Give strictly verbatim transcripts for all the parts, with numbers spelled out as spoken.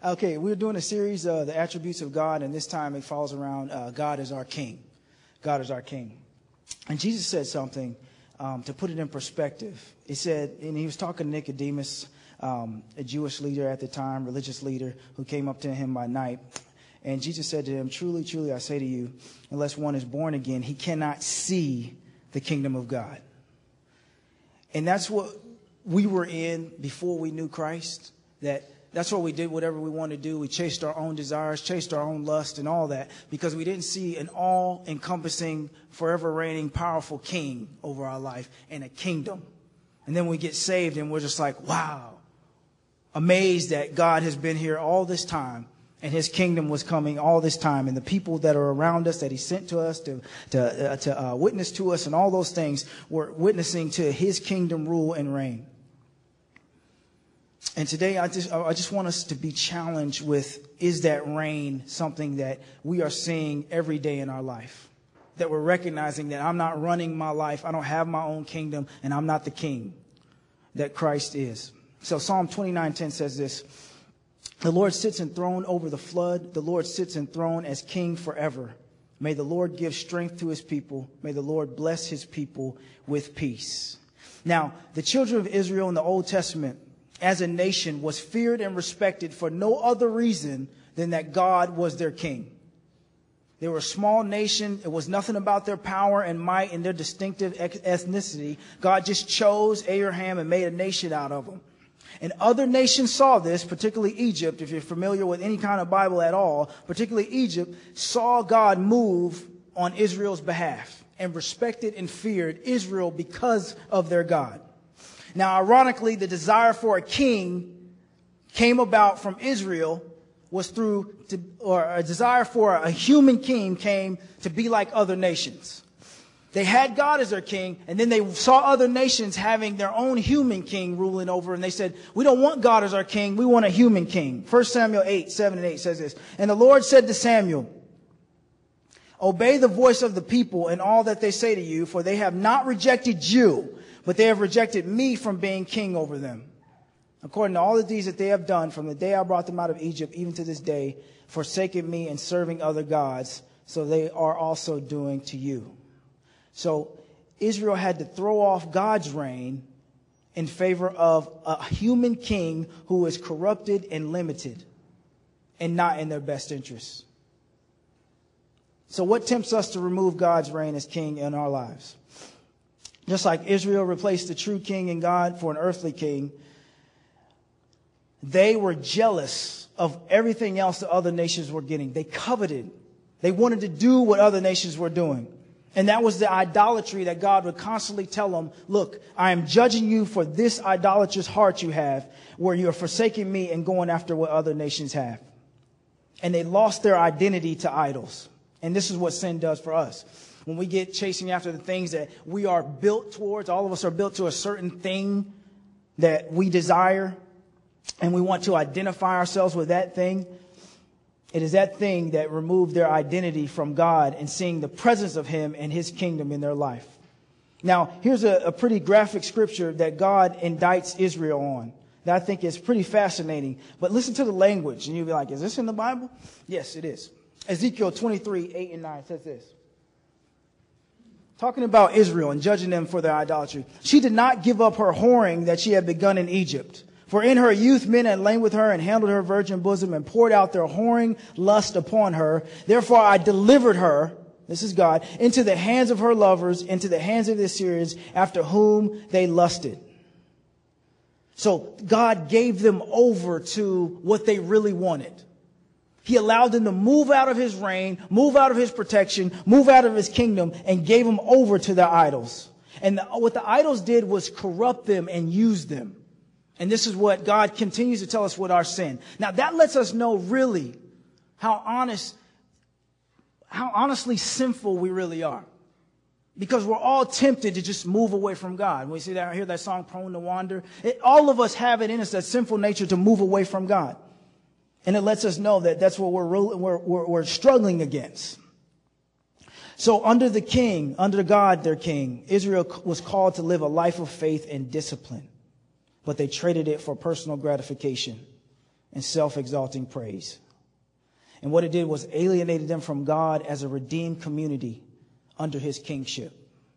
Okay, we're doing a series of the attributes of God, and this time it falls around uh, God is our King. God is our King. And Jesus said something um, to put it in perspective. He said, and he was talking to Nicodemus, um, a Jewish leader at the time, religious leader, who came up to him by night. And Jesus said to him, truly, truly, I say to you, unless one is born again, he cannot see the kingdom of God. And that's what we were in before we knew Christ. That That's what we did, whatever we wanted to do. We chased our own desires, chased our own lust and all that because we didn't see an all-encompassing, forever reigning, powerful king over our life and a kingdom. And then we get saved and we're just like, wow, amazed that God has been here all this time and his kingdom was coming all this time. And the people that are around us that he sent to us to, to, uh, to uh, witness to us and all those things were witnessing to his kingdom rule and reign. And today, I just I just want us to be challenged with, is that reign something that we are seeing every day in our life? That we're recognizing that I'm not running my life, I don't have my own kingdom, and I'm not the king that Christ is. So Psalm twenty-nine ten says this, the Lord sits enthroned over the flood, the Lord sits enthroned as king forever. May the Lord give strength to his people, may the Lord bless his people with peace. Now, the children of Israel in the Old Testament, as a nation, was feared and respected for no other reason than that God was their king. They were a small nation. It was nothing about their power and might and their distinctive ethnicity. God just chose Abraham and made a nation out of them. And other nations saw this, particularly Egypt, if you're familiar with any kind of Bible at all, particularly Egypt, saw God move on Israel's behalf and respected and feared Israel because of their God. Now, ironically, the desire for a king came about from Israel was through, to, or a desire for a human king came to be like other nations. They had God as their king, and then they saw other nations having their own human king ruling over, and they said, we don't want God as our king, we want a human king. First Samuel eight, seven and eight says this, and the Lord said to Samuel, obey the voice of the people in all that they say to you, for they have not rejected you, but they have rejected me from being king over them. According to all the deeds that they have done from the day I brought them out of Egypt, even to this day, forsaking me and serving other gods, so they are also doing to you. So Israel had to throw off God's reign in favor of a human king who is corrupted and limited and not in their best interests. So what tempts us to remove God's reign as king in our lives? Just like Israel replaced the true king and God for an earthly king, they were jealous of everything else the other nations were getting. They coveted. They wanted to do what other nations were doing. And that was the idolatry that God would constantly tell them, look, I am judging you for this idolatrous heart you have, where you are forsaking me and going after what other nations have. And they lost their identity to idols. And this is what sin does for us. When we get chasing after the things that we are built towards, all of us are built to a certain thing that we desire, and we want to identify ourselves with that thing. It is that thing that removed their identity from God and seeing the presence of him and his kingdom in their life. Now, here's a, a pretty graphic scripture that God indicts Israel on that I think is pretty fascinating. But listen to the language, and you'll be like, is this in the Bible? Yes, it is. Ezekiel twenty-three, eight and nine says this. Talking about Israel and judging them for their idolatry. She did not give up her whoring that she had begun in Egypt. For in her youth men had lain with her and handled her virgin bosom and poured out their whoring lust upon her. Therefore I delivered her, this is God, into the hands of her lovers, into the hands of the Assyrians, after whom they lusted. So God gave them over to what they really wanted. He allowed them to move out of his reign, move out of his protection, move out of his kingdom, and gave them over to their idols. And the, what the idols did was corrupt them and use them. And this is what God continues to tell us with our sin. Now that lets us know really how honest, how honestly sinful we really are. Because we're all tempted to just move away from God. When we see that, hear that song, Prone to Wander. It, all of us have it in us, that sinful nature to move away from God. And it lets us know that that's what we're, we're, we're, we're struggling against. So under the king, under God, their king, Israel was called to live a life of faith and discipline. But they traded it for personal gratification. and self-exalting praise. And what it did was alienated them from God as a redeemed community under his kingship.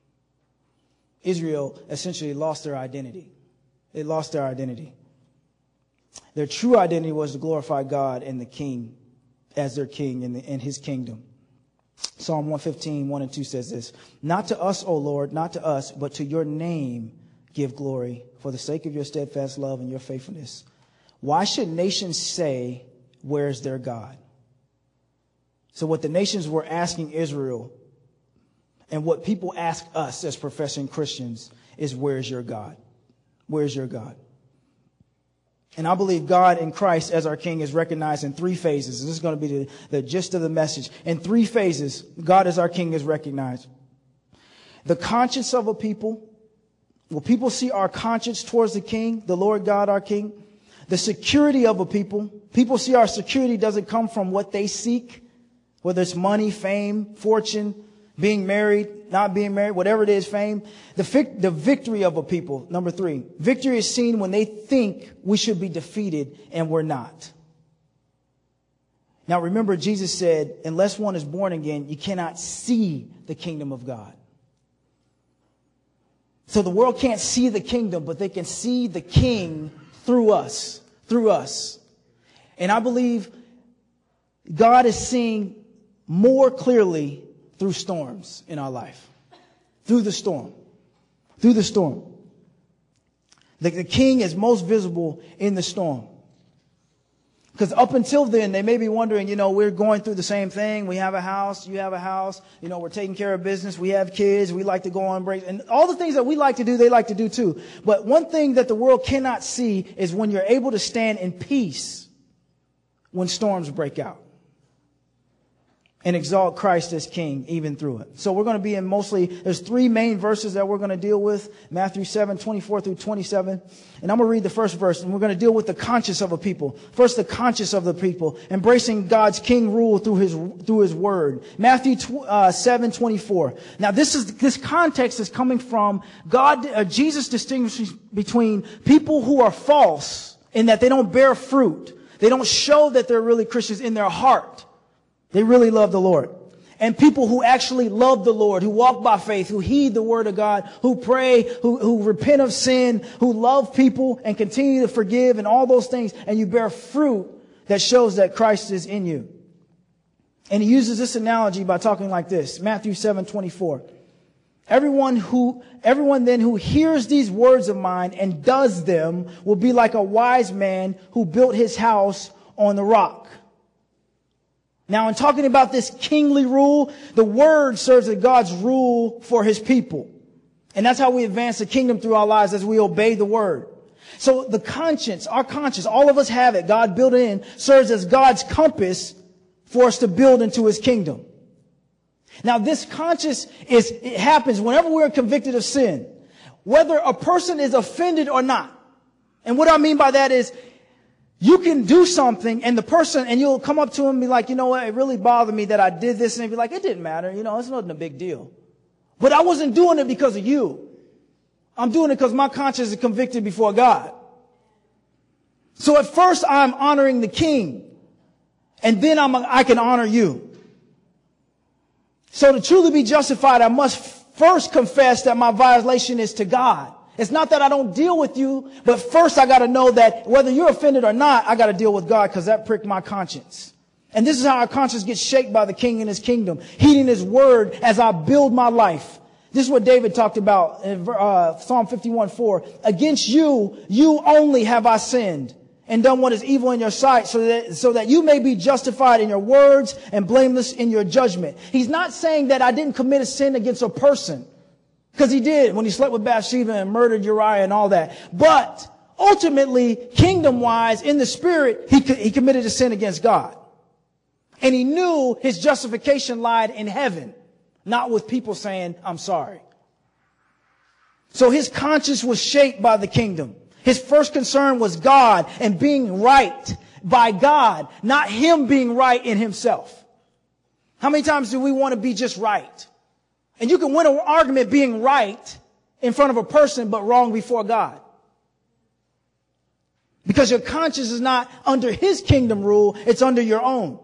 Israel essentially lost their identity. They lost their identity. Their true identity was to glorify God and the king as their king in, the, in his kingdom. Psalm one fifteen, one and two says this: "Not to us, O Lord, not to us, but to your name give glory for the sake of your steadfast love and your faithfulness. Why should nations say, where's their God?" So what the nations were asking Israel, and what people ask us as professing Christians, is, where's your God? Where's your God? And I believe God in Christ as our King is recognized in three phases. This is going to be the, the gist of the message. In three phases, God as our King is recognized. The conscience of a people. Will people see our conscience towards the King, the Lord God, our King? The security of a people. People see our security doesn't come from what they seek, whether it's money, fame, fortune, being married, not being married, whatever it is, fame. The, fic- the victory of a people. Number three, victory is seen when they think we should be defeated and we're not. Now remember, Jesus said, unless one is born again, you cannot see the kingdom of God. So the world can't see the kingdom, but they can see the King through us, through us. And I believe God is seeing more clearly through storms in our life. Through the storm. Through the storm. The, the King is most visible in the storm. Because up until then, they may be wondering, you know, we're going through the same thing. We have a house. You have a house. You know, we're taking care of business. We have kids. We like to go on breaks. And all the things that we like to do, they like to do too. But one thing that the world cannot see is when you're able to stand in peace when storms break out. And exalt Christ as King even through it. So we're going to be in mostly, there's three main verses that we're going to deal with. Matthew seven, twenty-four through twenty-seven. And I'm going to read the first verse, and we're going to deal with the conscience of a people. First, the conscience of the people, embracing God's king rule through his, through his word. Matthew seven, twenty-four. Now this is, this context is coming from God, uh, Jesus distinguishes between people who are false in that they don't bear fruit. They don't show that they're really Christians in their heart. They really love the Lord. And people who actually love the Lord, who walk by faith, who heed the word of God, who pray, who, who repent of sin, who love people and continue to forgive and all those things. And you bear fruit that shows that Christ is in you. And he uses this analogy by talking like this. Matthew seven, twenty-four. Everyone who, everyone then who hears these words of mine and does them will be like a wise man who built his house on the rock. Now, in talking about this kingly rule, the word serves as God's rule for his people. And that's how we advance the kingdom through our lives, as we obey the word. So the conscience, our conscience, all of us have it. God built it in, serves as God's compass for us to build into his kingdom. Now, this conscience is, it happens whenever we're convicted of sin, whether a person is offended or not. And what I mean by that is, you can do something and the person, and you'll come up to him and be like, you know what, it really bothered me that I did this. And he'll be like, it didn't matter. You know, it's not a big deal. But I wasn't doing it because of you. I'm doing it because my conscience is convicted before God. So at first I'm honoring the king, and then I'm, I can honor you. So to truly be justified, I must first confess that my violation is to God. It's not that I don't deal with you, but first I got to know that whether you're offended or not, I got to deal with God, because that pricked my conscience. And this is how our conscience gets shaped by the king and his kingdom, heeding his word as I build my life. This is what David talked about in uh, Psalm fifty-one, four. Against you, you only have I sinned and done what is evil in your sight, so that, so that you may be justified in your words and blameless in your judgment. He's not saying that I didn't commit a sin against a person. Because he did when he slept with Bathsheba and murdered Uriah and all that. But ultimately, kingdom-wise, in the spirit, he, he committed a sin against God. And he knew his justification lied in heaven, not with people saying, I'm sorry. So his conscience was shaped by the kingdom. His first concern was God and being right by God, not him being right in himself. How many times do we want to be just right? And you can win an argument being right in front of a person, but wrong before God. Because your conscience is not under his kingdom rule, it's under your own.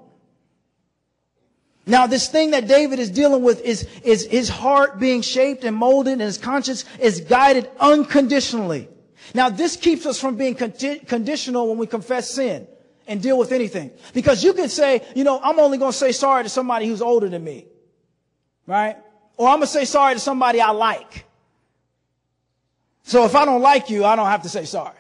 Now, this thing that David is dealing with is, is his heart being shaped and molded, and his conscience is guided unconditionally. Now, this keeps us from being condi- conditional when we confess sin and deal with anything. Because you can say, you know, I'm only going to say sorry to somebody who's older than me. Right? Or I'm going to say sorry to somebody I like. So if I don't like you, I don't have to say sorry.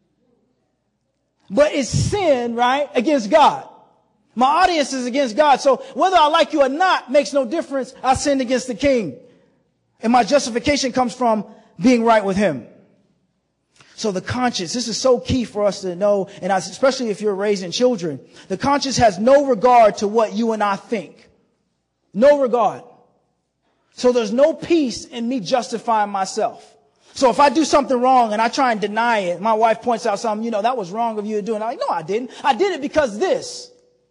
But it's sin, right, against God. My audience is against God. So whether I like you or not makes no difference. I sinned against the King. And my justification comes from being right with him. So the conscience, this is so key for us to know, and especially if you're raising children. The conscience has no regard to what you and I think. No regard. So there's no peace in me justifying myself. So if I do something wrong and I try and deny it, my wife points out something, you know, that was wrong of you to do. And I'm like, no, I didn't. I did it because this.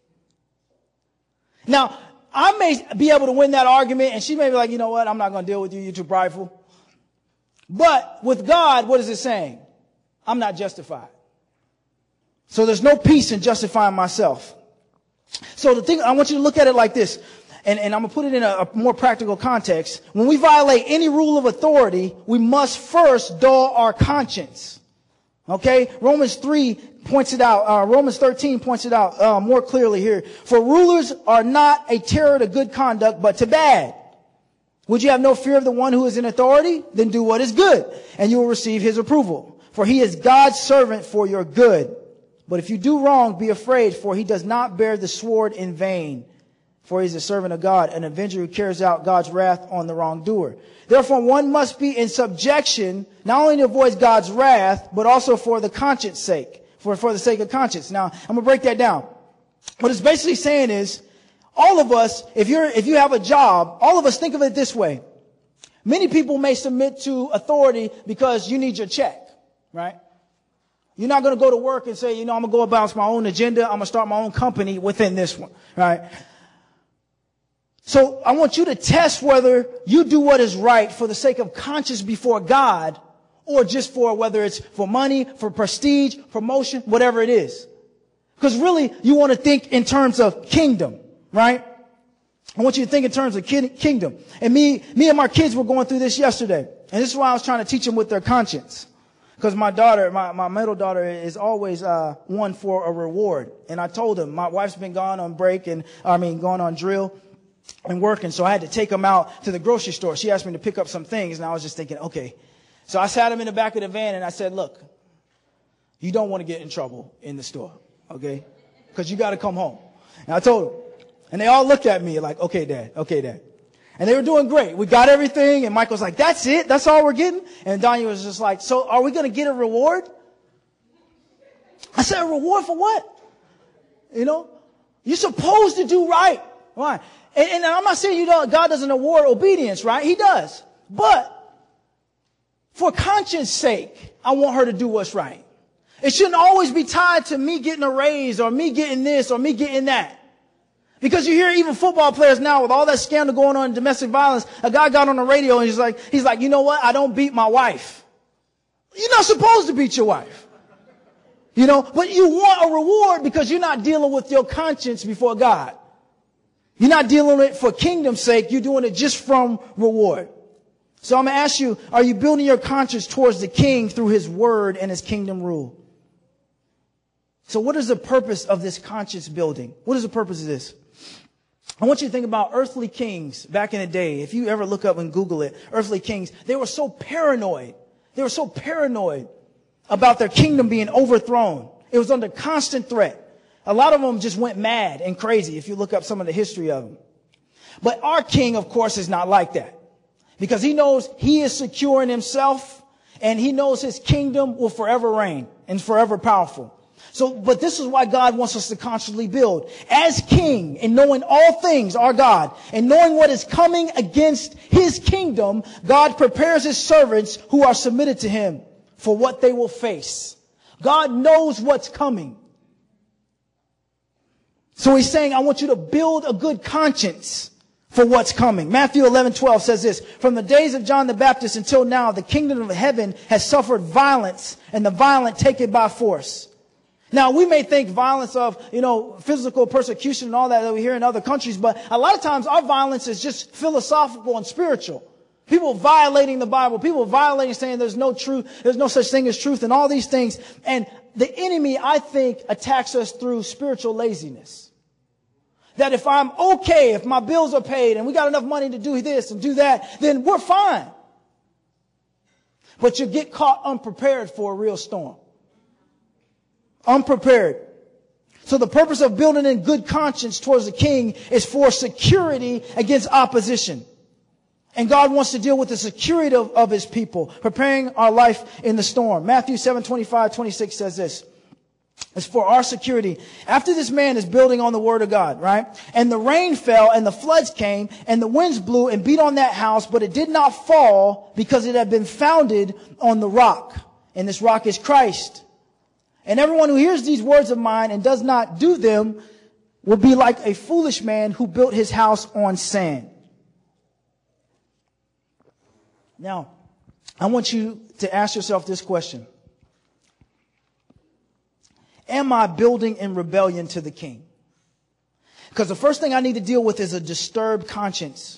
Now, I may be able to win that argument, and she may be like, you know what, I'm not going to deal with you, you're too prideful. But with God, what is it saying? I'm not justified. So there's no peace in justifying myself. So the thing, I want you to look at it like this, and, and I'm going to put it in a, a more practical context. When we violate any rule of authority, we must first dull our conscience. Okay? Romans three points it out. Uh, Romans thirteen points it out uh, more clearly here. For rulers are not a terror to good conduct, but to bad. Would you have no fear of the one who is in authority? Then do what is good, and you will receive his approval. For he is God's servant for your good. But if you do wrong, be afraid, for he does not bear the sword in vain. For he is a servant of God, an avenger who carries out God's wrath on the wrongdoer. Therefore, one must be in subjection, not only to avoid God's wrath, but also for the conscience sake, for, for the sake of conscience. Now, I'm going to break that down. What it's basically saying is, all of us, if you're, if you have a job, all of us think of it this way. Many people may submit to authority because you need your check, right? You're not going to go to work and say, you know, I'm going to go about my own agenda. I'm going to start my own company within this one, right? So I want you to test whether you do what is right for the sake of conscience before God, or just for whether it's for money, for prestige, promotion, whatever it is. Because really, you want to think in terms of kingdom, right? I want you to think in terms of kingdom. And me, me and my kids were going through this yesterday. And this is why I was trying to teach them with their conscience. Because my daughter, my, my middle daughter is always, uh, one for a reward. And I told them, my wife's been gone on break and, I mean, gone on drill and working. So I had to take them out to the grocery store. She asked me to pick up some things, and I was just thinking, okay. So I sat them in the back of the van and I said, look, you don't want to get in trouble in the store. Okay. Because you got to come home. And I told them. And they all looked at me like, okay, Dad, okay, Dad. And they were doing great. We got everything. And Michael was like, that's it? That's all we're getting? And Danya was just like, so are we going to get a reward? I said, a reward for what? You know, you're supposed to do right. Why? And, and I'm not saying you don't, God doesn't award obedience, right? He does. But for conscience sake, I want her to do what's right. It shouldn't always be tied to me getting a raise or me getting this or me getting that. Because you hear even football players now with all that scandal going on in domestic violence. A guy got on the radio and he's like, he's like, you know what? I don't beat my wife. You're not supposed to beat your wife. You know, but you want a reward because you're not dealing with your conscience before God. You're not dealing with it for kingdom's sake. You're doing it just from reward. So I'm going to ask you, are you building your conscience towards the king through his word and his kingdom rule? So what is the purpose of this conscience building? What is the purpose of this? I want you to think about earthly kings back in the day. If you ever look up and Google it, earthly kings, they were so paranoid. They were so paranoid about their kingdom being overthrown. It was under constant threat. A lot of them just went mad and crazy if you look up some of the history of them. But our king, of course, is not like that. Because he knows he is secure in himself, and he knows his kingdom will forever reign and forever powerful. So, but this is why God wants us to constantly build. As king, and knowing all things are God, and knowing what is coming against his kingdom, God prepares his servants who are submitted to him for what they will face. God knows what's coming. So he's saying, I want you to build a good conscience for what's coming. Matthew eleven twelve says this, from the days of John the Baptist until now, the kingdom of heaven has suffered violence, and the violent take it by force. Now, we may think violence of, you know, physical persecution and all that that we hear in other countries, but a lot of times our violence is just philosophical and spiritual. People violating the Bible, people violating, saying there's no truth, there's no such thing as truth, and all these things. And the enemy, I think, attacks us through spiritual laziness. That if I'm okay, if my bills are paid and we got enough money to do this and do that, then we're fine. But you get caught unprepared for a real storm. Unprepared. So the purpose of building in good conscience towards the king is for security against opposition. And God wants to deal with the security of, of his people, preparing our life in the storm. Matthew seven, twenty-five, twenty-six says this. It's for our security. After this man is building on the word of God, right? And the rain fell and the floods came and the winds blew and beat on that house, but it did not fall because it had been founded on the rock. And this rock is Christ. And everyone who hears these words of mine and does not do them will be like a foolish man who built his house on sand. Now, I want you to ask yourself this question. Am I building in rebellion to the king? Because the first thing I need to deal with is a disturbed conscience.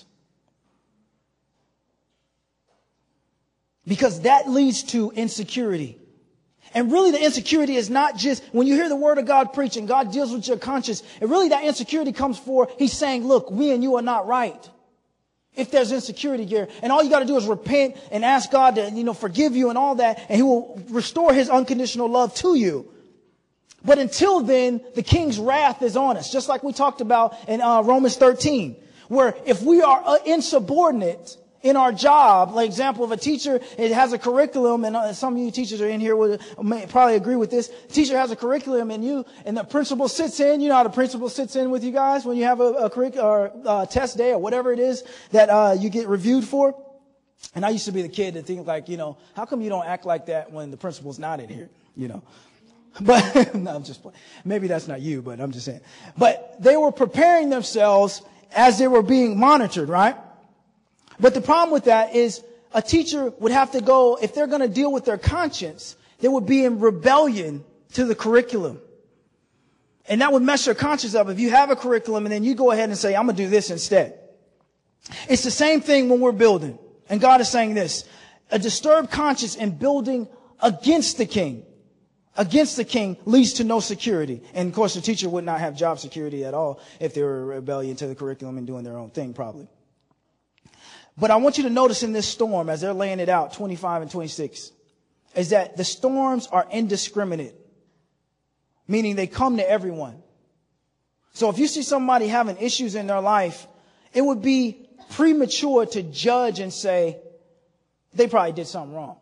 Because that leads to insecurity. And really the insecurity is not just when you hear the word of God preached and God deals with your conscience. And really that insecurity comes for, he's saying, look, we and you are not right. If there's insecurity here, and all you got to do is repent and ask God to, you know, forgive you and all that, and he will restore his unconditional love to you. But until then, the king's wrath is on us, just like we talked about in uh, Romans thirteen, where if we are uh, insubordinate in our job, like example of a teacher, it has a curriculum, and uh, some of you teachers are in here would may probably agree with this. The teacher has a curriculum, and you and the principal sits in. You know how the principal sits in with you guys when you have a, a curric- or uh, test day or whatever it is that uh, you get reviewed for. And I used to be the kid that think like, you know, how come you don't act like that when the principal's not in here? You know. But no, I'm just playing. Maybe that's not you, but I'm just saying. But they were preparing themselves as they were being monitored, right? But the problem with that is a teacher would have to go, if they're going to deal with their conscience, they would be in rebellion to the curriculum. And that would mess your conscience up if you have a curriculum and then you go ahead and say, I'm going to do this instead. It's the same thing when we're building. And God is saying this, a disturbed conscience in building against the king, against the king leads to no security. And of course, the teacher would not have job security at all if they were rebellion to the curriculum and doing their own thing, probably. But I want you to notice in this storm, as they're laying it out, twenty-five and twenty-six, is that the storms are indiscriminate, meaning they come to everyone. So if you see somebody having issues in their life, it would be premature to judge and say, they probably did something wrong.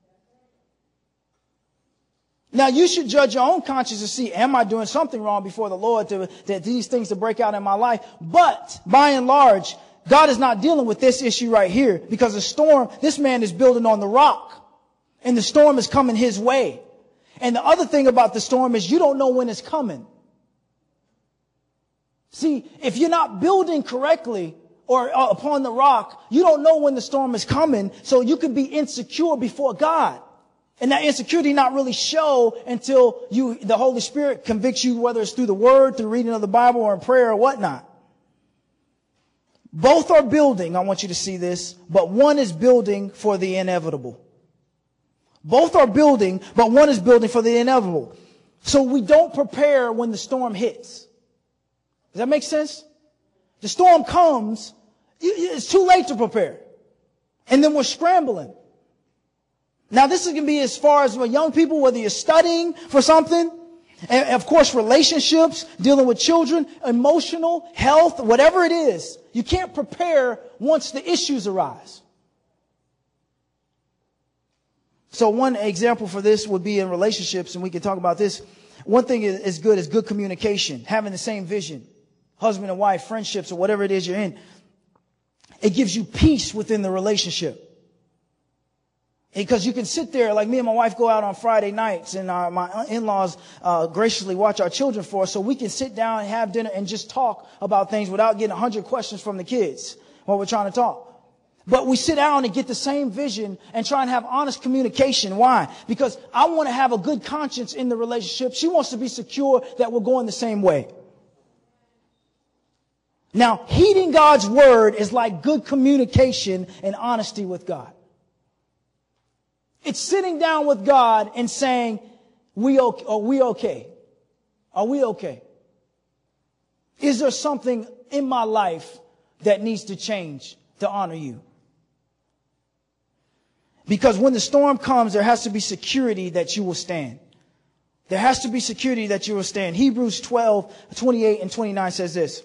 Now, you should judge your own conscience to see, am I doing something wrong before the Lord to, to these things to break out in my life? But by and large, God is not dealing with this issue right here because the storm, this man is building on the rock and the storm is coming his way. And the other thing about the storm is you don't know when it's coming. See, if you're not building correctly or uh, upon the rock, you don't know when the storm is coming. So you can be insecure before God. And that insecurity not really show until you, the Holy Spirit convicts you, whether it's through the word, through reading of the Bible or in prayer or whatnot. Both are building, I want you to see this, but one is building for the inevitable. Both are building, but one is building for the inevitable. So we don't prepare when the storm hits. Does that make sense? The storm comes, it's too late to prepare. And then we're scrambling. Now this is going to be as far as young people, whether you're studying for something, and of course relationships, dealing with children, emotional, health, whatever it is. You can't prepare once the issues arise. So one example for this would be in relationships, and we can talk about this. One thing is, is good is good communication, having the same vision, husband and wife, friendships, or whatever it is you're in. It gives you peace within the relationship. Because you can sit there, like me and my wife go out on Friday nights, and our, my in-laws uh, graciously watch our children for us, so we can sit down and have dinner and just talk about things without getting a hundred questions from the kids while we're trying to talk. But we sit down and get the same vision and try and have honest communication. Why? Because I want to have a good conscience in the relationship. She wants to be secure that we're going the same way. Now, heeding God's word is like good communication and honesty with God. It's sitting down with God and saying, we okay, are we okay? Are we okay? Is there something in my life that needs to change to honor you? Because when the storm comes, there has to be security that you will stand. There has to be security that you will stand. Hebrews twelve, twenty-eight and twenty-nine says this.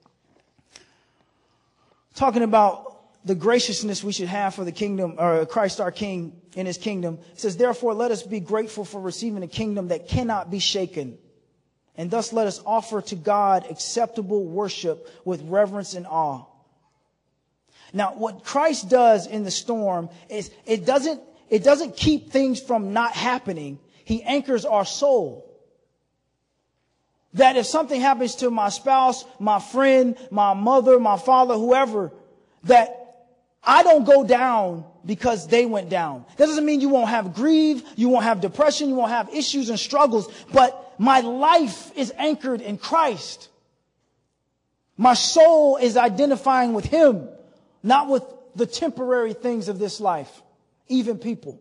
Talking about the graciousness we should have for the kingdom, or Christ our King in his kingdom. It says, therefore, let us be grateful for receiving a kingdom that cannot be shaken. And thus let us offer to God acceptable worship with reverence and awe. Now, what Christ does in the storm is it doesn't, it doesn't keep things from not happening. He anchors our soul. That if something happens to my spouse, my friend, my mother, my father, whoever, that I don't go down because they went down. That doesn't mean you won't have grief, you won't have depression, you won't have issues and struggles, but my life is anchored in Christ. My soul is identifying with him, not with the temporary things of this life, even people.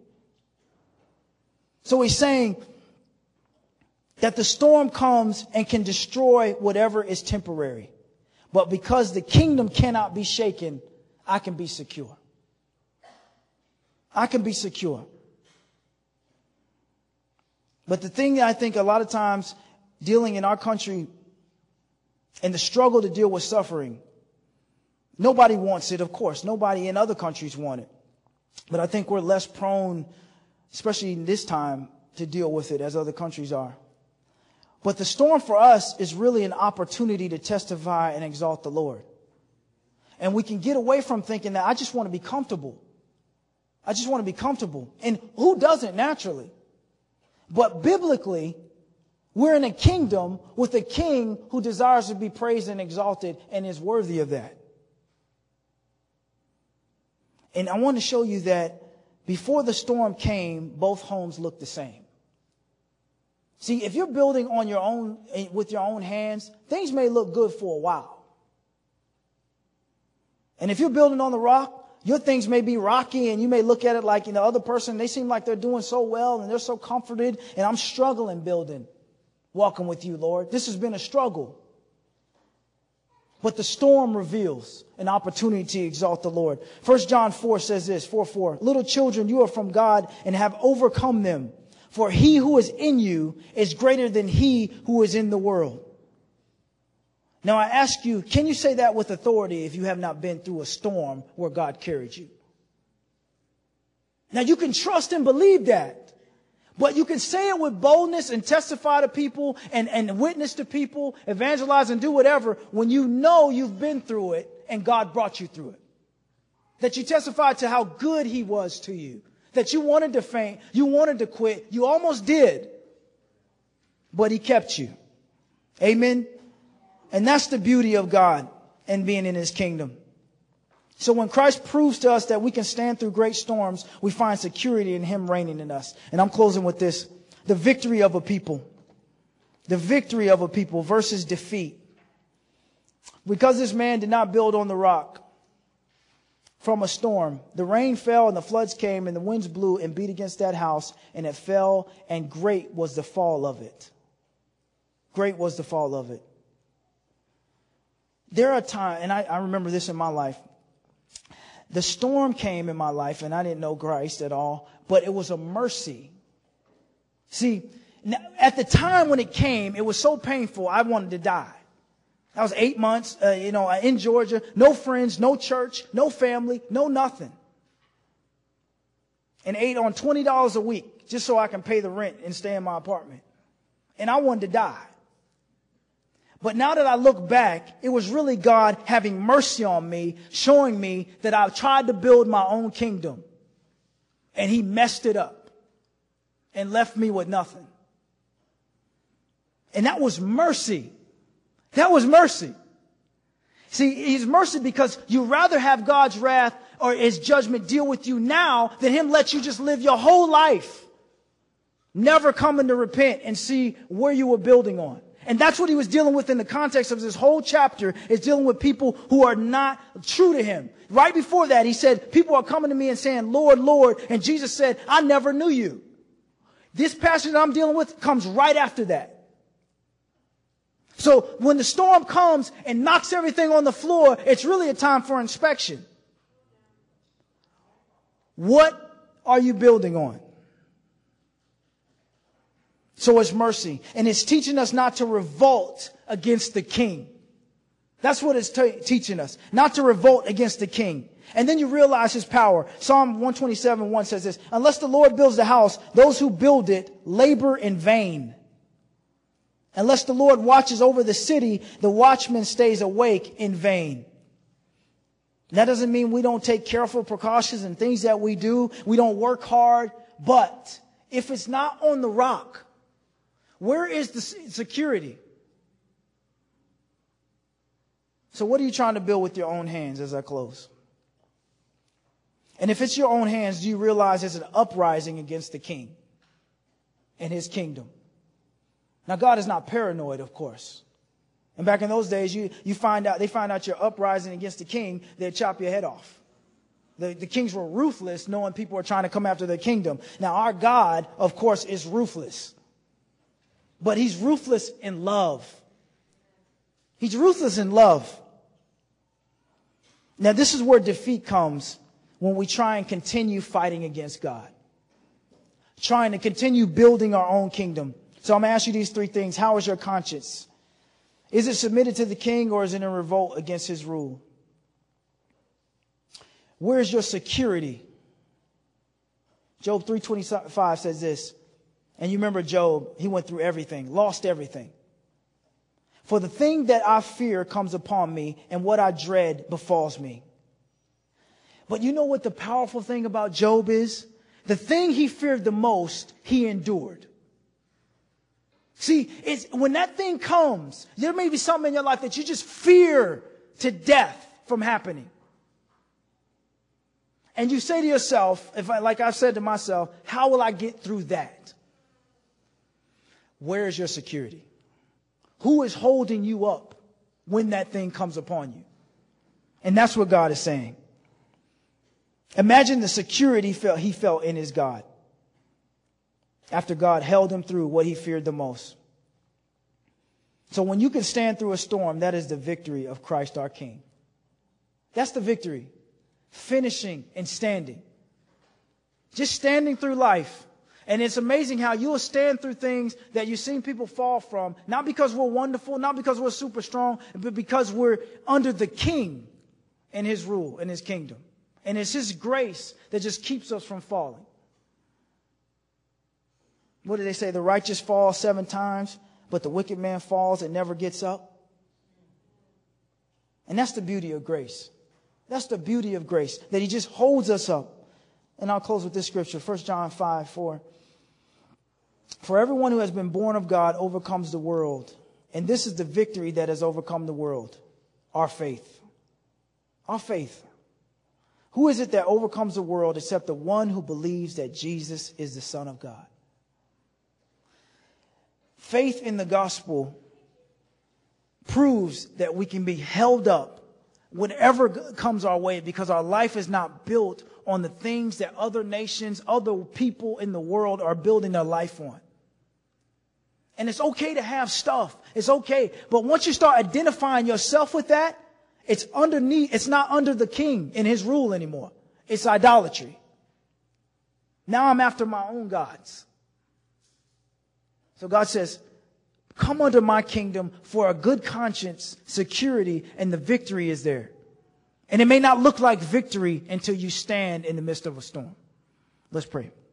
So he's saying that the storm comes and can destroy whatever is temporary. But because the kingdom cannot be shaken, I can be secure. I can be secure. But the thing I think a lot of times dealing in our country and the struggle to deal with suffering, nobody wants it, of course. Nobody in other countries want it. But I think we're less prone, especially in this time, to deal with it as other countries are. But the storm for us is really an opportunity to testify and exalt the Lord. And we can get away from thinking that I just want to be comfortable. I just want to be comfortable. And who doesn't naturally? But biblically, we're in a kingdom with a king who desires to be praised and exalted and is worthy of that. And I want to show you that before the storm came, both homes looked the same. See, if you're building on your own, with your own hands, things may look good for a while. And if you're building on the rock, your things may be rocky and you may look at it like, you know, the other person, they seem like they're doing so well and they're so comforted and I'm struggling building, walking with you, Lord. This has been a struggle. But the storm reveals an opportunity to exalt the Lord. First John four says this, four four, little children, you are from God and have overcome them. For he who is in you is greater than he who is in the world. Now I ask you, can you say that with authority if you have not been through a storm where God carried you? Now you can trust and believe that. But you can say it with boldness and testify to people and, and witness to people, evangelize and do whatever when you know you've been through it and God brought you through it. That you testify to how good he was to you. That you wanted to faint, you wanted to quit, you almost did, but he kept you. Amen? And that's the beauty of God and being in his kingdom. So when Christ proves to us that we can stand through great storms, we find security in him reigning in us. And I'm closing with this. The victory of a people. The victory of a people versus defeat. Because this man did not build on the rock from a storm, the rain fell and the floods came and the winds blew and beat against that house and it fell, and great was the fall of it. Great was the fall of it. There are times, and I, I remember this in my life. The storm came in my life and I didn't know Christ at all, but it was a mercy. See, at the time when it came, it was so painful, I wanted to die. I was eight months, uh, you know, in Georgia, no friends, no church, no family, no nothing. And ate on twenty dollars a week just so I can pay the rent and stay in my apartment. And I wanted to die. But now that I look back, it was really God having mercy on me, showing me that I tried to build my own kingdom. And he messed it up and left me with nothing. And that was mercy. That was mercy. See, he's mercy because you rather have God's wrath or his judgment deal with you now than him let you just live your whole life never coming to repent and see where you were building on. And that's what he was dealing with in the context of this whole chapter, is dealing with people who are not true to him. Right before that, he said, people are coming to me and saying, Lord, Lord. And Jesus said, I never knew you. This passage that I'm dealing with comes right after that. So when the storm comes and knocks everything on the floor, it's really a time for inspection. What are you building on? So it's mercy. And it's teaching us not to revolt against the king. That's what it's t- teaching us. Not to revolt against the king. And then you realize his power. Psalm one twenty-seven one says this, unless the Lord builds the house, those who build it labor in vain. Unless the Lord watches over the city, the watchman stays awake in vain. That doesn't mean we don't take careful precautions and things that we do. We don't work hard. But if it's not on the rock, where is the security? So what are you trying to build with your own hands as I close? And if it's your own hands, do you realize there's an uprising against the king and his kingdom? Now, God is not paranoid, of course. And back in those days, you, you find out, they find out you're uprising against the king, they'd chop your head off. The, the kings were ruthless, knowing people are trying to come after their kingdom. Now, our God, of course, is ruthless. But he's ruthless in love. He's ruthless in love. Now, this is where defeat comes when we try and continue fighting against God. Trying to continue building our own kingdom. So I'm going to ask you these three things. How is your conscience? Is it submitted to the king, or is it in revolt against his rule? Where's your security? Job three twenty-five says this. And you remember Job, he went through everything, lost everything. For the thing that I fear comes upon me, and what I dread befalls me. But you know what the powerful thing about Job is? The thing he feared the most, he endured. See, it's, when that thing comes, there may be something in your life that you just fear to death from happening. And you say to yourself, if I, like I've said to myself, how will I get through that? Where is your security? Who is holding you up when that thing comes upon you? And that's what God is saying. Imagine the security he felt, he felt in his God after God held him through what he feared the most. So when you can stand through a storm, that is the victory of Christ our King. That's the victory. Finishing and standing. Just standing through life. And it's amazing how you'll stand through things that you've seen people fall from, not because we're wonderful, not because we're super strong, but because we're under the King and his rule and his kingdom. And it's his grace that just keeps us from falling. What do they say? The righteous fall seven times, but the wicked man falls and never gets up. And that's the beauty of grace. That's the beauty of grace, that he just holds us up. And I'll close with this scripture, First John five four. For everyone who has been born of God overcomes the world. And this is the victory that has overcome the world. Our faith. Our faith. Who is it that overcomes the world except the one who believes that Jesus is the Son of God? Faith in the gospel proves that we can be held up whatever comes our way, because our life is not built on the things that other nations, other people in the world are building their life on. And it's okay to have stuff. It's okay. But once you start identifying yourself with that, it's underneath, it's not under the king and his rule anymore. It's idolatry. Now I'm after my own gods. So God says, come under my kingdom for a good conscience, security, and the victory is there. And it may not look like victory until you stand in the midst of a storm. Let's pray.